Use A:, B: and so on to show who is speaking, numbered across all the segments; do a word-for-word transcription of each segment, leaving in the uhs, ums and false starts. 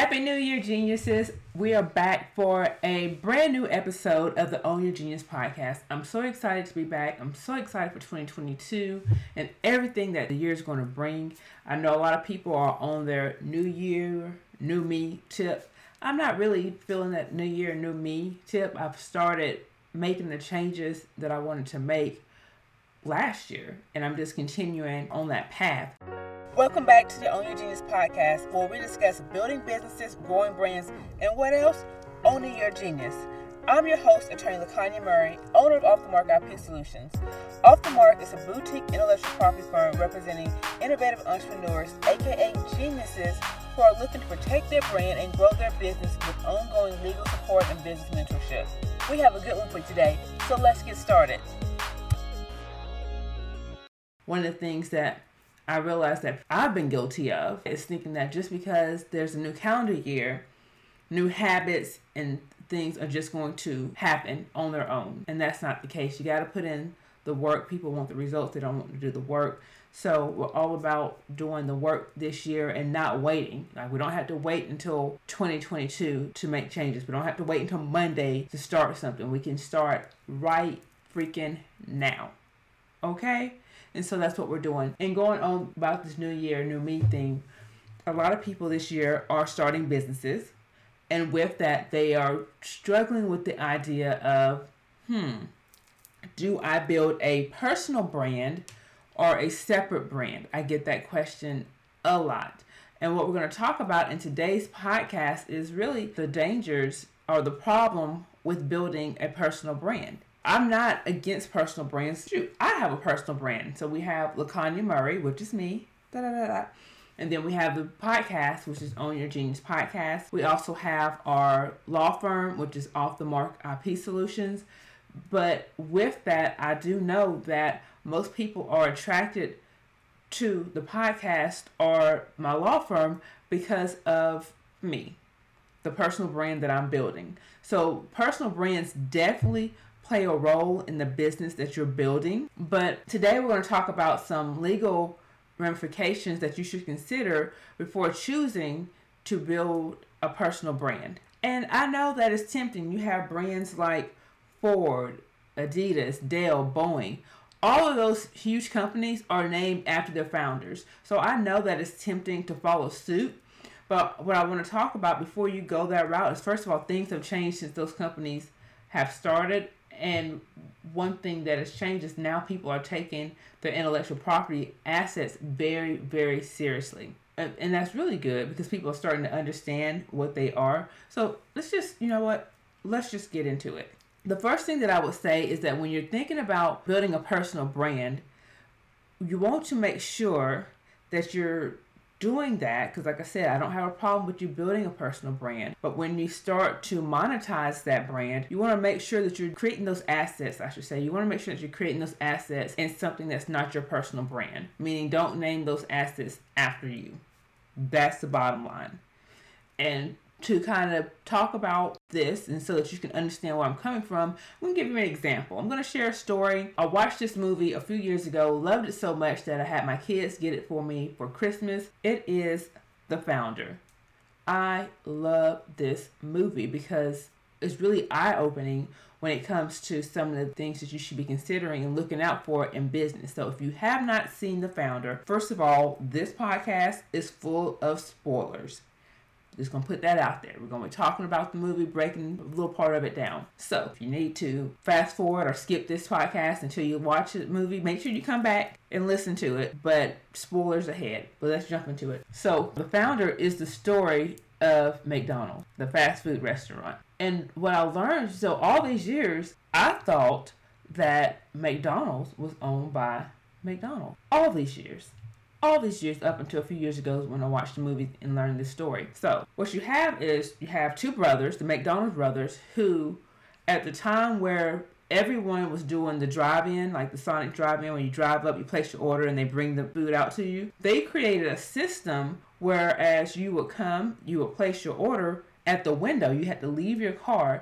A: Happy New Year, geniuses. We are back for a brand new episode of the Own Your Genius podcast. I'm so excited to be back. I'm so excited for twenty twenty-two and everything that the year is going to bring. I know a lot of people are on their New Year, New Me tip. I'm not really feeling that New Year, New Me tip. I've started making the changes that I wanted to make last year, and I'm just continuing on that path. Welcome back to the Own Your Genius podcast, where we discuss building businesses, growing brands, and what else? Owning your genius. I'm your host, Attorney LaKanya Murray, owner of Off the Mark I P Solutions. Off the Mark is a boutique intellectual property firm representing innovative entrepreneurs, aka geniuses, who are looking to protect their brand and grow their business with ongoing legal support and business mentorship. We have a good one for you today, so let's get started. One of the things that I realized that I've been guilty of is thinking that just because there's a new calendar year, new habits and things are just going to happen on their own. And that's not the case. You got to put in the work. People want the results. They don't want to do the work. So we're all about doing the work this year and not waiting. Like, we don't have to wait until twenty twenty-two to make changes. We don't have to wait until Monday to start something. We can start right freaking now. Okay? And so that's what we're doing. And going on about this new year, new me thing, a lot of people this year are starting businesses. And with that, they are struggling with the idea of, hmm, do I build a personal brand or a separate brand? I get that question a lot. And what we're going to talk about in today's podcast is really the dangers or the problem with building a personal brand. I'm not against personal brands. Shoot, I have a personal brand. So we have LaKanya Murray, which is me. Da, da, da, da. And then we have the podcast, which is Own Your Genius Podcast. We also have our law firm, which is Off the Mark I P Solutions. But with that, I do know that most people are attracted to the podcast or my law firm because of me, the personal brand that I'm building. So personal brands definitely play a role in the business that you're building. But today we're going to talk about some legal ramifications that you should consider before choosing to build a personal brand. And I know that it's tempting. You have brands like Ford, Adidas, Dell, Boeing. All of those huge companies are named after their founders. So I know that it's tempting to follow suit. But what I want to talk about before you go that route is, first of all, things have changed since those companies have started. And one thing that has changed is now people are taking their intellectual property assets very, very seriously. And, and that's really good because people are starting to understand what they are. So let's just, you know what, let's just get into it. The first thing that I would say is that when you're thinking about building a personal brand, you want to make sure that you're doing that, because like I said, I don't have a problem with you building a personal brand. But when you start to monetize that brand, you want to make sure that you're creating those assets, I should say. You want to make sure that you're creating those assets in something that's not your personal brand. Meaning, don't name those assets after you. That's the bottom line. And to kind of talk about this and so that you can understand where I'm coming from, I'm going to give you an example. I'm going to share a story. I watched this movie a few years ago, loved it so much that I had my kids get it for me for Christmas. It is The Founder. I love this movie because it's really eye-opening when it comes to some of the things that you should be considering and looking out for in business. So if you have not seen The Founder, first of all, this podcast is full of spoilers. Just going to put that out there. We're going to be talking about the movie, breaking a little part of it down. So if you need to fast forward or skip this podcast until you watch the movie, make sure you come back and listen to it. But spoilers ahead. But let's jump into it. So The Founder is the story of McDonald's, the fast food restaurant. And what I learned, so all these years, I thought that McDonald's was owned by McDonald's. All these years. All these years up until a few years ago when I watched the movie and learned this story. So what you have is you have two brothers, the McDonald's brothers, who at the time where everyone was doing the drive-in, like the Sonic drive-in, when you drive up, you place your order and they bring the food out to you. They created a system whereas you would come, you would place your order at the window. You had to leave your car,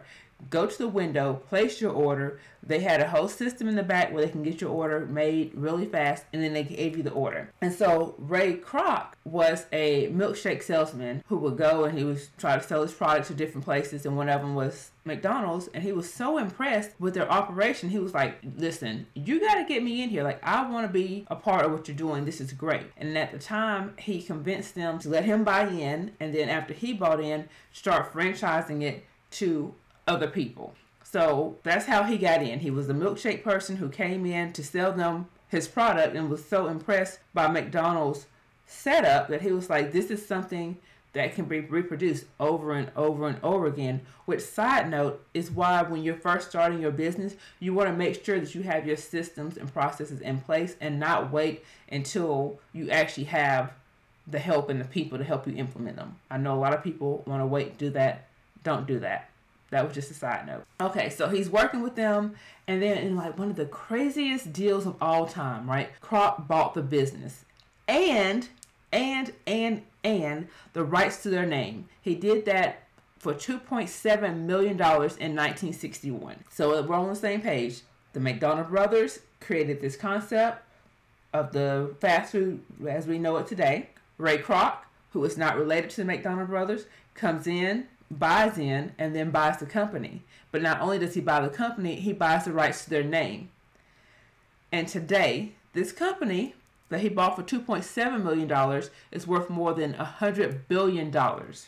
A: go to the window, place your order. They had a whole system in the back where they can get your order made really fast, and then they gave you the order. And so Ray Kroc was a milkshake salesman who would go and he was trying to sell his product to different places, and one of them was McDonald's. And he was so impressed with their operation, he was like, listen, you got to get me in here. Like, I want to be a part of what you're doing. This is great. And at the time, he convinced them to let him buy in, and then after he bought in, start franchising it to other people. So that's how he got in. He was the milkshake person who came in to sell them his product and was so impressed by McDonald's setup that he was like, this is something that can be reproduced over and over and over again. Which, side note, is why when you're first starting your business, you want to make sure that you have your systems and processes in place and not wait until you actually have the help and the people to help you implement them. I know a lot of people want to wait to do that. Don't do that. That was just a side note. Okay, so he's working with them, and then in like one of the craziest deals of all time, right? Kroc bought the business and, and, and, and the rights to their name. He did that for two point seven million dollars in nineteen sixty-one. So we're on the same page. The McDonald brothers created this concept of the fast food as we know it today. Ray Kroc, who is not related to the McDonald brothers, comes in, buys in, and then buys the company. But not only does he buy the company, he buys the rights to their name. And today, this company that he bought for two point seven million dollars is worth more than one hundred billion dollars.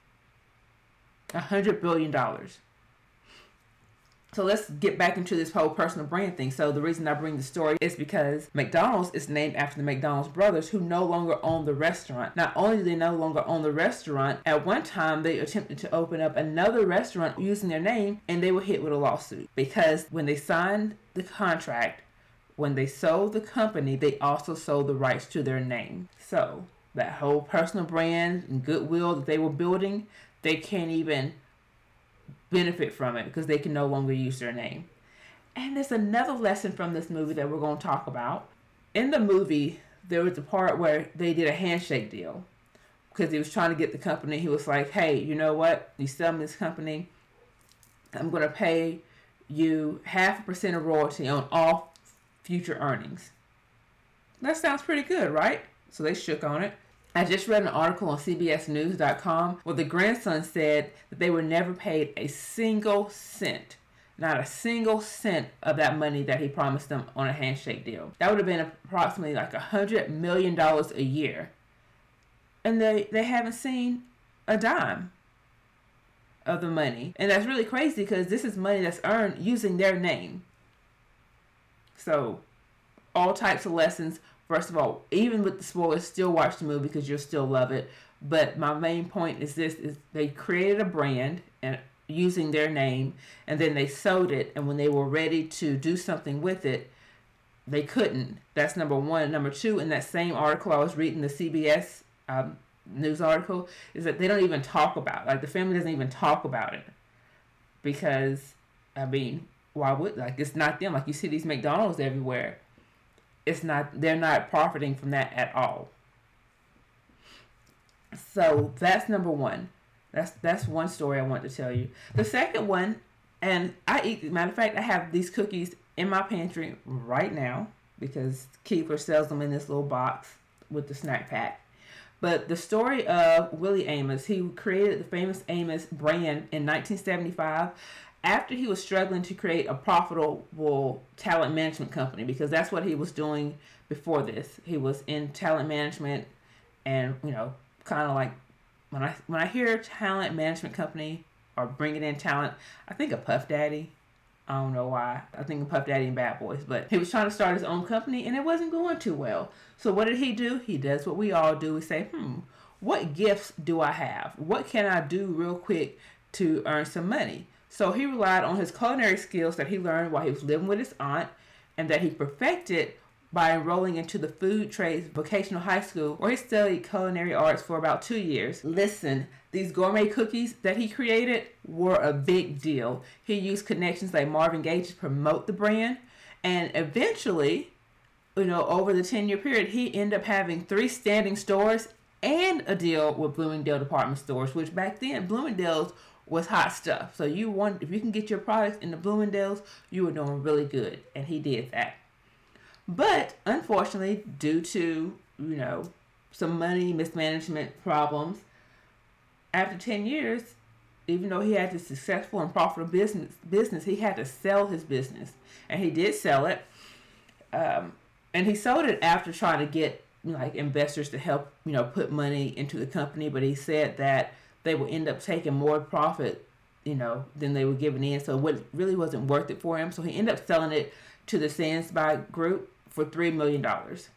A: one hundred billion dollars. So let's get back into this whole personal brand thing. So the reason I bring the story is because McDonald's is named after the McDonald's brothers, who no longer own the restaurant. Not only do they no longer own the restaurant, at one time they attempted to open up another restaurant using their name, and they were hit with a lawsuit. Because when they signed the contract, when they sold the company, they also sold the rights to their name. So that whole personal brand and goodwill that they were building, they can't even benefit from it because they can no longer use their name. And there's another lesson from this movie that we're going to talk about. In the movie, there was a part where they did a handshake deal because he was trying to get the company. He was like, hey, you know what? You sell me this company, I'm going to pay you half a percent of royalty on all future earnings. That sounds pretty good, right? So they shook on it. I just read an article on C B S News dot com where the grandson said that they were never paid a single cent, not a single cent of that money that he promised them on a handshake deal. That would have been approximately like one hundred million dollars a year. And they, they haven't seen a dime of the money. And that's really crazy because this is money that's earned using their name. So all types of lessons. First of all, even with the spoilers, still watch the movie because you'll still love it. But my main point is this, is they created a brand and using their name, and then they sold it, and when they were ready to do something with it, they couldn't. That's number one. Number two, in that same article I was reading, the C B S um, news article, is that they don't even talk about it. Like, the family doesn't even talk about it. Because, I mean, why would, like, it's not them. Like, you see these McDonald's everywhere. It's not, they're not profiting from that at all. So that's number one. That's that's one story I want to tell you. The second one, and I eat, matter of fact, I have these cookies in my pantry right now because Keebler sells them in this little box with the snack pack. But the story of Willie Amos, he created the famous Amos brand in nineteen seventy-five. After he was struggling to create a profitable talent management company, because that's what he was doing before this. He was in talent management, and, you know, kind of like when I when I hear talent management company or bringing in talent, I think of Puff Daddy. I don't know why. I think of Puff Daddy and Bad Boys. But he was trying to start his own company, and it wasn't going too well. So what did he do? He does what we all do. We say, hmm, what gifts do I have? What can I do real quick to earn some money? So he relied on his culinary skills that he learned while he was living with his aunt, and that he perfected by enrolling into the Food Trades Vocational High School, where he studied culinary arts for about two years. Listen, these gourmet cookies that he created were a big deal. He used connections like Marvin Gaye to promote the brand, and eventually, you know, over the ten-year period, he ended up having three standing stores and a deal with Bloomingdale Department Stores, which back then Bloomingdale's was hot stuff. So you want, if you can get your products in the Bloomingdale's, you were doing really good, and he did that. But unfortunately, due to, you know, some money mismanagement problems, after ten years, even though he had a successful and profitable business, business, he had to sell his business, and he did sell it. Um, and he sold it after trying to get like investors to help, you know, put money into the company. But he said that they would end up taking more profit, you know, than they were giving in. So it really wasn't worth it for him. So he ended up selling it to the Sands Buy Group for three million dollars.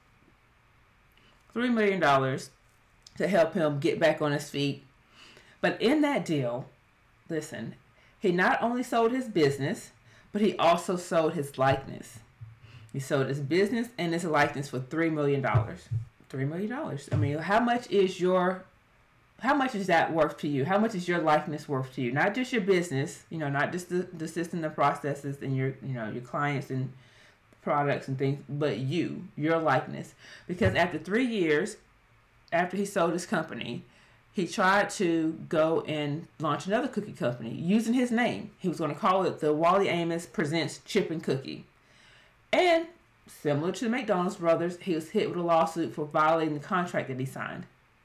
A: three million dollars to help him get back on his feet. But in that deal, listen, he not only sold his business, but he also sold his likeness. He sold his business and his likeness for three million dollars. three million dollars. I mean, how much is your, how much is that worth to you? How much is your likeness worth to you? Not just your business, you know, not just the, the system, the processes, and your, you know, your clients and products and things, but you, your likeness. Because after three years, after he sold his company, he tried to go and launch another cookie company using his name. He was going to call it the Wally Amos Presents Chip and Cookie. And similar to the McDonald's brothers, he was hit with a lawsuit for violating the contract that he signed.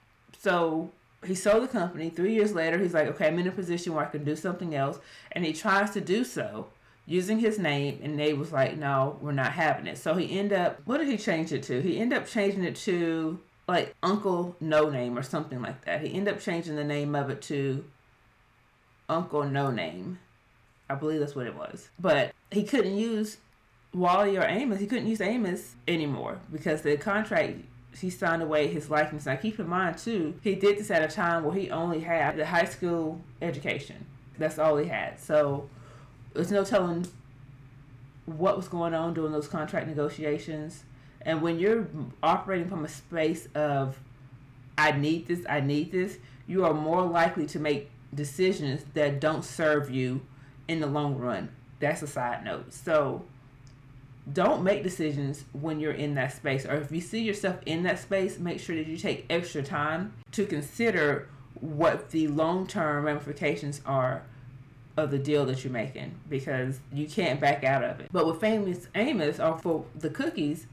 A: So he sold the company. Three years later, he's like, okay, I'm in a position where I can do something else. And he tries to do so using his name. And they was like, no, we're not having it. So he ended up, what did he change it to? He ended up changing it to like Uncle No Name or something like that. He ended up changing the name of it to Uncle No Name. I believe that's what it was. But he couldn't use Wally or Amos. He couldn't use Amos anymore because the contract, he signed away his likeness. Now keep in mind too, he did this at a time where he only had the high school education. That's all he had. So there's no telling what was going on during those contract negotiations. And when you're operating from a space of, I need this, I need this, you are more likely to make decisions that don't serve you in the long run. That's a side note. So don't make decisions when you're in that space. Or if you see yourself in that space, make sure that you take extra time to consider what the long-term ramifications are of the deal that you're making, because you can't back out of it. But with Famous Amos, or for the cookies,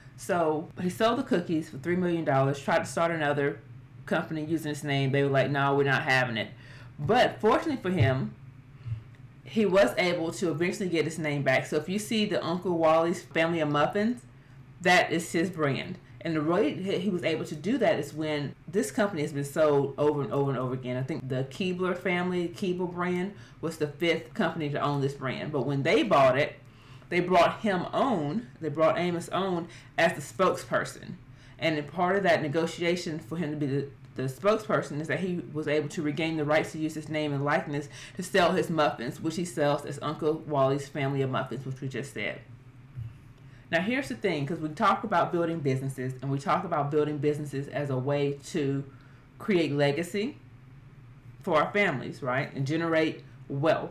A: so he sold the cookies for three million dollars, tried to start another company using his name. They were like, no, we're not having it. But fortunately for him, he was able to eventually get his name back. So if you see the Uncle Wally's Family of Muffins, that is his brand. And the way he was able to do that is when this company has been sold over and over and over again. I think the Keebler family, Keebler brand, was the fifth company to own this brand. But when they bought it, they brought him on, they brought Amos on as the spokesperson. And part of that negotiation for him to be the, the spokesperson is that he was able to regain the rights to use his name and likeness to sell his muffins, which he sells as Uncle Wally's Family of Muffins, which we just said. Now here's the thing, because we talk about building businesses, and we talk about building businesses as a way to create legacy for our families, right? And generate wealth.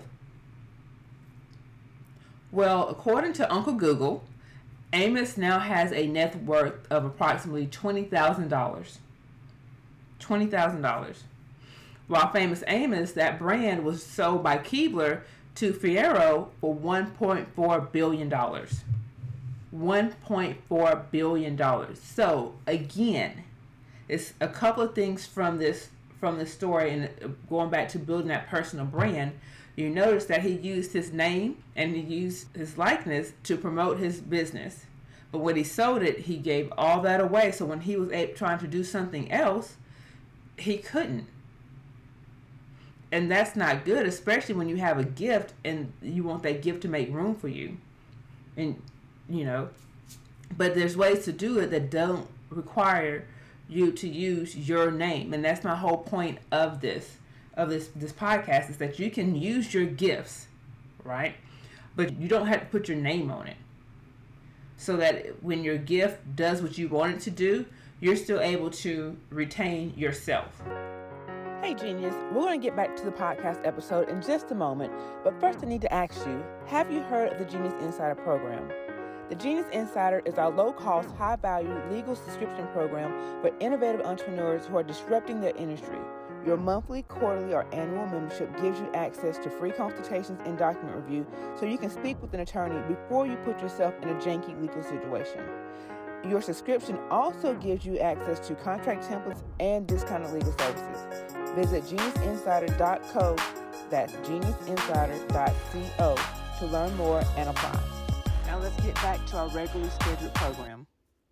A: Well, according to Uncle Google, Amos now has a net worth of approximately twenty thousand dollars. twenty thousand dollars. While Famous Amos, that brand was sold by Keebler to Fiero for one point four billion dollars. one point four billion dollars. So again, it's a couple of things from this from this story, and going back to building that personal brand. You notice that he used his name and he used his likeness to promote his business. But when he sold it, he gave all that away. So when he was trying to do something else, he couldn't. And that's not good, especially when you have a gift and you want that gift to make room for you. And, you know, but there's ways to do it that don't require you to use your name. And that's my whole point of this. of this this podcast, is that you can use your gifts, right? But you don't have to put your name on it. So that when your gift does what you want it to do, you're still able to retain yourself. Hey Genius, we're going to get back to the podcast episode in just a moment, but first I need to ask you, have you heard of the Genius Insider program?
B: The Genius Insider is our low-cost, high-value legal subscription program for innovative entrepreneurs who are disrupting their industry. Your monthly, quarterly, or annual membership gives you access to free consultations and document review so you can speak with an attorney before you put yourself in a janky legal situation. Your subscription also gives you access to contract templates and discounted legal services. Visit genius insider dot co, that's genius insider dot co, to learn more and apply. Now let's get back to our regularly scheduled program.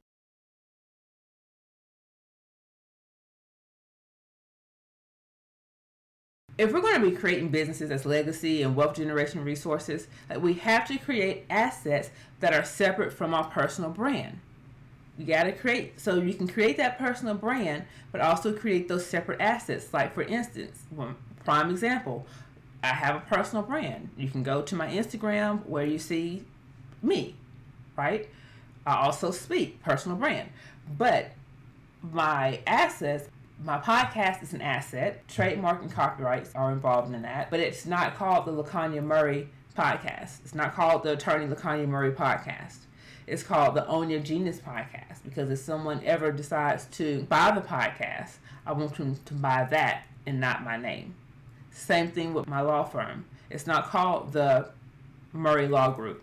A: If we're going to be creating businesses as legacy and wealth generation resources, like, we have to create assets that are separate from our personal brand. You got to create, so you can create that personal brand, but also create those separate assets. Like, for instance, one prime example, I have a personal brand. You can go to my Instagram where you see me, right? I also speak, personal brand. But my assets, my podcast is an asset. Trademark and copyrights are involved in that. But it's not called the LaKanya Murray podcast. It's not called the Attorney LaKanya Murray podcast. It's called the Own Your Genius podcast, because if someone ever decides to buy the podcast, I want them to buy that and not my name. Same thing with my law firm. It's not called the Murray Law Group.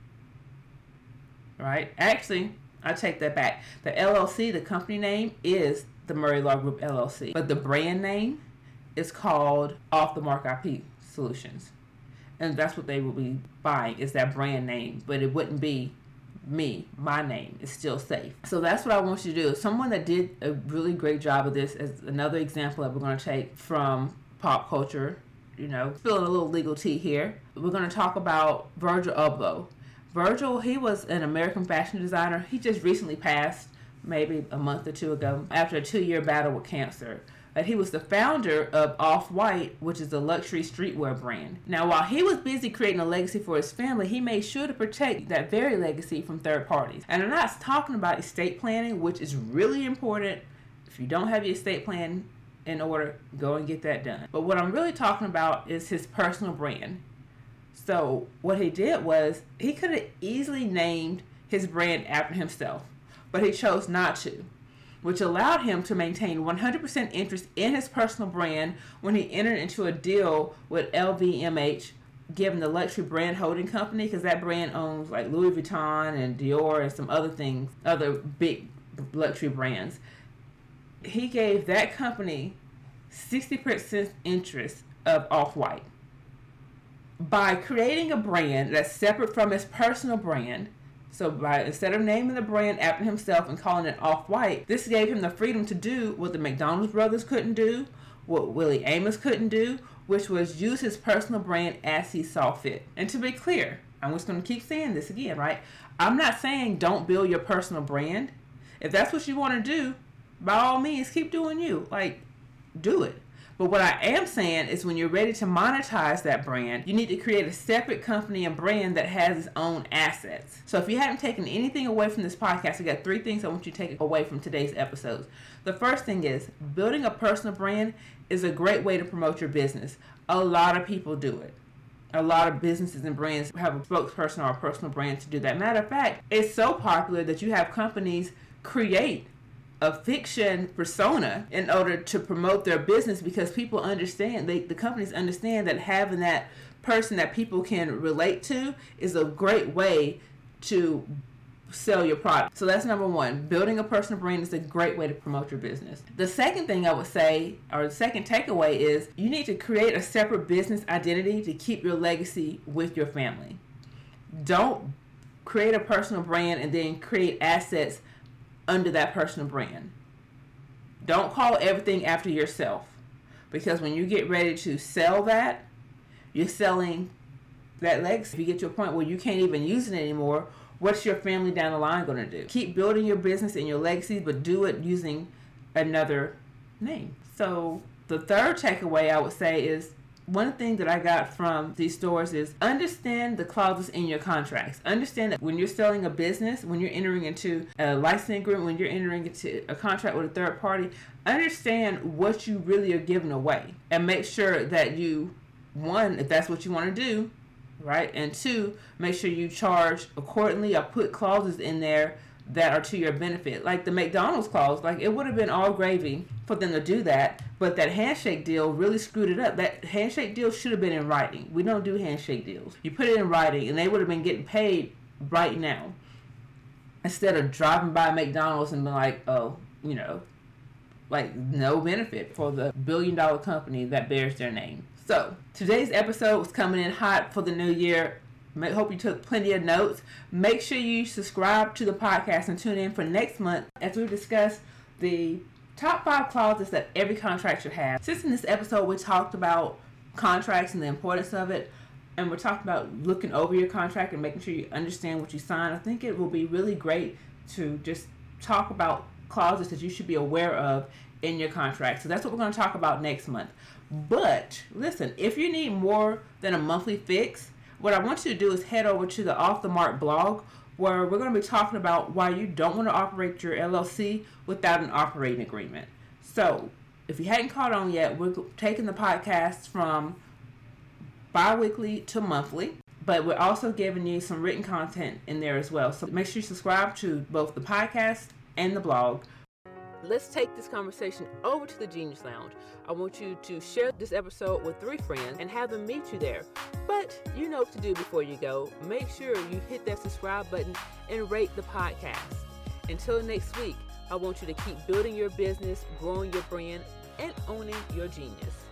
A: Right? Actually, I take that back. The L L C, the company name, is the Murray Law Group L L C. But the brand name is called Off the Mark I P Solutions. And that's what they will be buying, is that brand name. But it wouldn't be me. My name is still safe. So that's what I want you to do. Someone that did a really great job of this is another example that we're going to take from pop culture. You know, spilling a little legal tea here. We're going to talk about Virgil Abloh. Virgil, he was an American fashion designer. He just recently passed, maybe a month or two ago, after a two-year battle with cancer. But he was the founder of Off-White, which is a luxury streetwear brand. Now, while he was busy creating a legacy for his family, he made sure to protect that very legacy from third parties. And I'm not talking about estate planning, which is really important. If you don't have your estate plan in order, go and get that done. But what I'm really talking about is his personal brand. So what he did was, he could have easily named his brand after himself, but he chose not to, which allowed him to maintain one hundred percent interest in his personal brand when he entered into a deal with L V M H, given the luxury brand holding company, because that brand owns like Louis Vuitton and Dior and some other things, other big luxury brands. He gave that company sixty percent interest of Off-White. By creating a brand that's separate from his personal brand, so by instead of naming the brand after himself and calling it Off-White, this gave him the freedom to do what the McDonald's brothers couldn't do, what Willie Amos couldn't do, which was use his personal brand as he saw fit. And to be clear, I'm just going to keep saying this again, right? I'm not saying don't build your personal brand. If that's what you want to do, by all means, keep doing you. Like, do it. But what I am saying is, when you're ready to monetize that brand, you need to create a separate company and brand that has its own assets. So if you haven't taken anything away from this podcast, I got three things I want you to take away from today's episodes. The first thing is, building a personal brand is a great way to promote your business. A lot of people do it. A lot of businesses and brands have a spokesperson or a personal brand to do that. Matter of fact, it's so popular that you have companies create a fiction persona in order to promote their business, because people understand, they, the companies understand that having that person that people can relate to is a great way to sell your product. So that's number one. Building a personal brand is a great way to promote your business. The second thing I would say, or the second takeaway, is you need to create a separate business identity to keep your legacy with your family. Don't create a personal brand and then create assets under that personal brand. Don't call everything after yourself, because when you get ready to sell that, you're selling that legacy. If you get to a point where you can't even use it anymore, what's your family down the line going to do? Keep building your business and your legacy, but do it using another name. So the third takeaway I would say is, one thing that I got from these stores is, understand the clauses in your contracts. Understand that when you're selling a business, when you're entering into a licensing agreement, when you're entering into a contract with a third party, understand what you really are giving away. And make sure that you, one, if that's what you want to do, right? And two, make sure you charge accordingly or put clauses in there that are to your benefit. Like the McDonald's clause, like it would have been all gravy for them to do that, but that handshake deal really screwed it up. That handshake deal should have been in writing. We don't do handshake deals. You put it in writing and they would have been getting paid right now, instead of driving by McDonald's and being like, oh, you know, like no benefit for the billion dollar company that bears their name. So today's episode was coming in hot for the new year. I hope you took plenty of notes. Make sure you subscribe to the podcast and tune in for next month as we discuss the top five clauses that every contract should have. Since in this episode we talked about contracts and the importance of it, and we're talking about looking over your contract and making sure you understand what you sign, I think it will be really great to just talk about clauses that you should be aware of in your contract. So that's what we're going to talk about next month. But listen, if you need more than a monthly fix, what I want you to do is head over to the Off the Mark blog, where we're going to be talking about why you don't want to operate your L L C without an operating agreement. So if you hadn't caught on yet, we're taking the podcast from bi-weekly to monthly, but we're also giving you some written content in there as well. So make sure you subscribe to both the podcast and the blog. Let's take this conversation over to the Genius Lounge. I want you to share this episode with three friends and have them meet you there. But you know what to do before you go. Make sure you hit that subscribe button and rate the podcast. Until next week, I want you to keep building your business, growing your brand, and owning your genius.